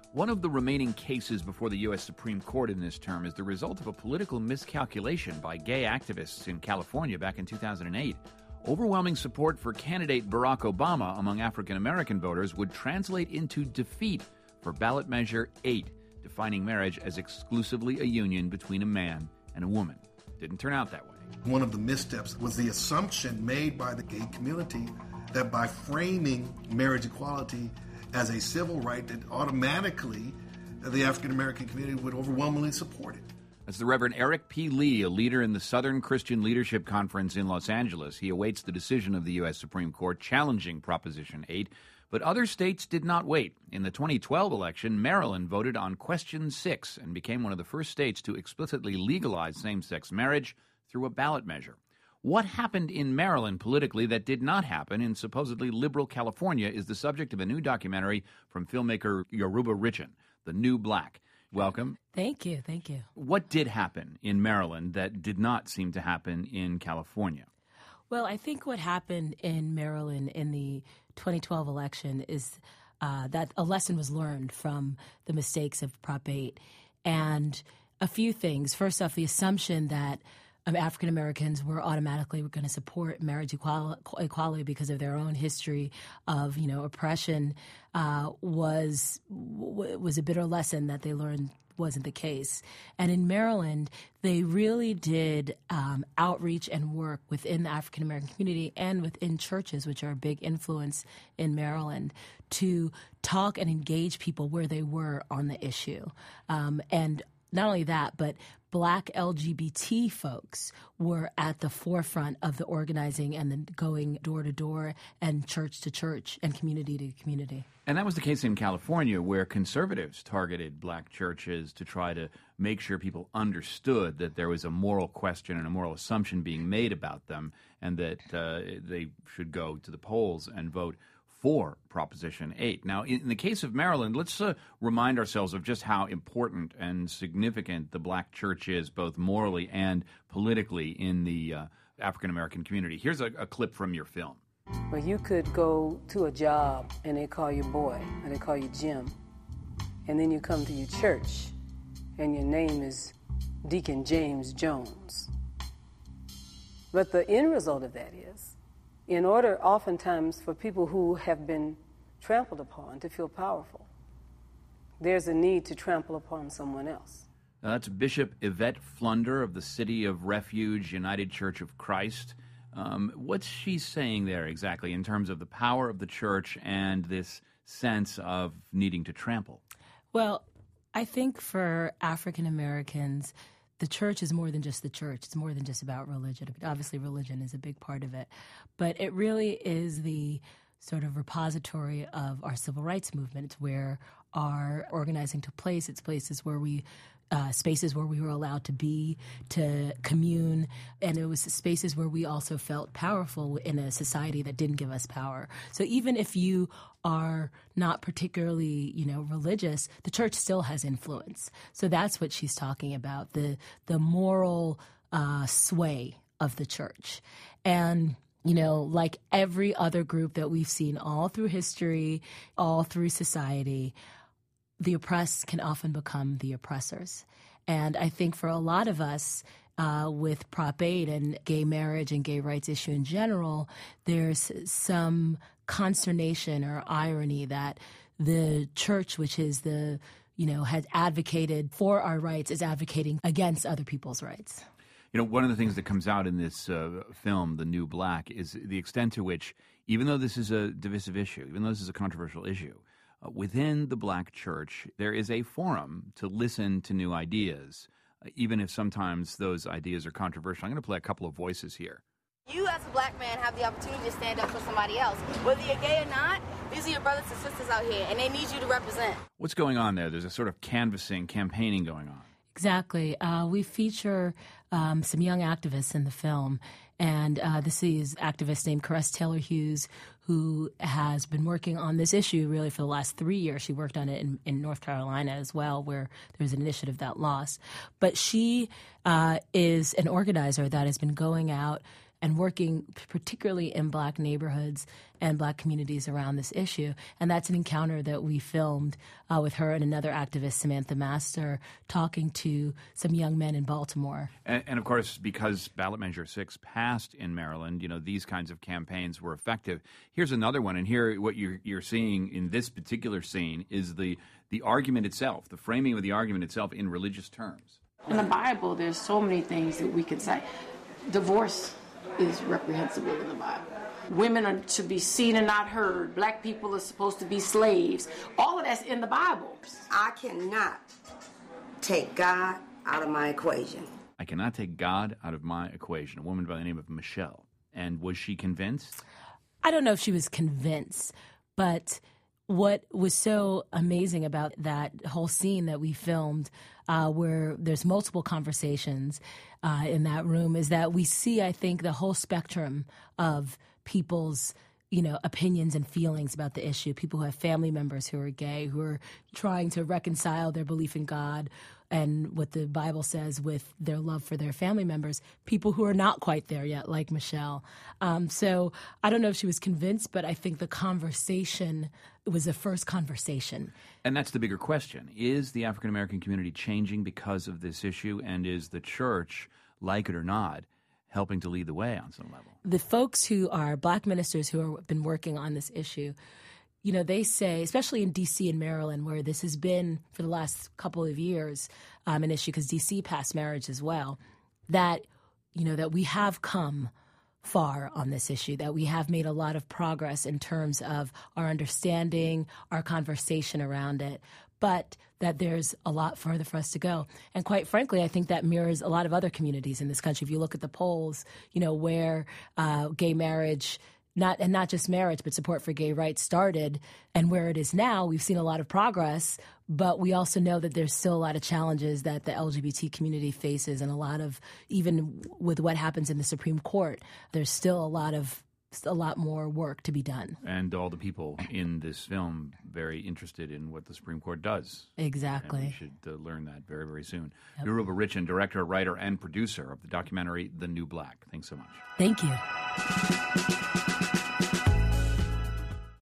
One of the remaining cases before the U.S. Supreme Court in this term is the result of a political miscalculation by gay activists in California back in 2008. Overwhelming support for candidate Barack Obama among African-American voters would translate into defeat for ballot measure 8, defining marriage as exclusively a union between a man and a woman. Didn't turn out that way. One of the missteps was the assumption made by the gay community that by framing marriage equality as a civil right, that automatically the African-American community would overwhelmingly support it. That's the Reverend Eric P. Lee, a leader in the Southern Christian Leadership Conference in Los Angeles. He awaits the decision of the U.S. Supreme Court challenging Proposition 8, but other states did not wait. In the 2012 election, Maryland voted on Question 6 and became one of the first states to explicitly legalize same-sex marriage through a ballot measure. What happened in Maryland politically that did not happen in supposedly liberal California is the subject of a new documentary from filmmaker Yoruba Richin, The New Black. Welcome. Thank you. What did happen in Maryland that did not seem to happen in California? Well, I think what happened in Maryland in the 2012 election is that a lesson was learned from the mistakes of Prop 8. And a few things. First off, the assumption that African Americans were automatically going to support marriage equality because of their own history of, oppression was a bitter lesson that they learned wasn't the case. And in Maryland, they really did outreach and work within the African American community and within churches, which are a big influence in Maryland, to talk and engage people where they were on the issue. And not only that, but Black LGBT folks were at the forefront of the organizing and then going door to door and church to church and community to community. And that was the case in California, where conservatives targeted black churches to try to make sure people understood that there was a moral question and a moral assumption being made about them, and that they should go to the polls and vote for Proposition 8. Now, in the case of Maryland, let's remind ourselves of just how important and significant the black church is, both morally and politically, in the African-American community. Here's a clip from your film. Well, you could go to a job and they call you boy, or they call you Jim, and then you come to your church and your name is Deacon James Jones. But the end result of that is, in order oftentimes for people who have been trampled upon to feel powerful, there's a need to trample upon someone else. Now, that's Bishop Yvette Flunder of the City of Refuge United Church of Christ. What's she saying there exactly in terms of the power of the church and this sense of needing to trample? Well, I think for African Americans, the church is more than just the church. It's more than just about religion. Obviously, religion is a big part of it. But it really is the sort of repository of our civil rights movement. It's where our organizing took place. It's places where spaces where we were allowed to be, to commune, and it was spaces where we also felt powerful in a society that didn't give us power. So even if you are not particularly, religious, the church still has influence. So that's what she's talking about, the moral sway of the church. And like every other group that we've seen all through history, all through society, the oppressed can often become the oppressors. And I think for a lot of us, with Prop 8 and gay marriage and gay rights issue in general, there's some consternation or irony that the church, which is has advocated for our rights, is advocating against other people's rights. One of the things that comes out in this film, The New Black, is the extent to which, even though this is a divisive issue, even though this is a controversial issue, within the black church, there is a forum to listen to new ideas, even if sometimes those ideas are controversial. I'm going to play a couple of voices here. You as a black man have the opportunity to stand up for somebody else. Whether you're gay or not, these are your brothers and sisters out here, and they need you to represent. What's going on there? There's a sort of canvassing, campaigning going on. Exactly. We feature some young activists in the film, and this is an activist named Caress Taylor Hughes, who has been working on this issue really for the last 3 years. She worked on it in North Carolina as well, where there's an initiative that lost. But she is an organizer that has been going out and working particularly in Black neighborhoods and Black communities around this issue. And that's an encounter that we filmed with her and another activist, Samantha Master, talking to some young men in Baltimore. And of course, because ballot measure 6 passed in Maryland, these kinds of campaigns were effective. Here's another one, and here what you're seeing in this particular scene is the argument itself, the framing of the argument itself in religious terms. In the Bible, there's so many things that we can say. Divorce is reprehensible in the Bible. Women are to be seen and not heard. Black people are supposed to be slaves. All of that's in the Bible. I cannot take God out of my equation. I cannot take God out of my equation. A woman by the name of Michelle. And was she convinced? I don't know if she was convinced, but what was so amazing about that whole scene that we filmed, where there's multiple conversations in that room, is that we see, I think, the whole spectrum of people's opinions and feelings about the issue. People who have family members who are gay, who are trying to reconcile their belief in God and what the Bible says with their love for their family members. People who are not quite there yet, like Michelle. So I don't know if she was convinced, but I think the conversation was the first conversation. And that's the bigger question. Is the African American community changing because of this issue? And is the church, like it or not, helping to lead the way on some level? The folks who are Black ministers who have been working on this issue, they say, especially in D.C. and Maryland, where this has been for the last couple of years an issue, because D.C. passed marriage as well, that, that we have come far on this issue, that we have made a lot of progress in terms of our understanding, our conversation around it, but that there's a lot further for us to go. And quite frankly, I think that mirrors a lot of other communities in this country. If you look at the polls, where gay marriage, not just marriage, but support for gay rights started and where it is now, we've seen a lot of progress, but we also know that there's still a lot of challenges that the LGBT community faces, and a lot of, even with what happens in the Supreme Court, there's still a lot more work to be done. And all the people in this film very interested in what the Supreme Court does. Exactly. And we should learn that very, very soon. Yep. Yoruba Richin, director, writer, and producer of the documentary The New Black. Thanks so much. Thank you.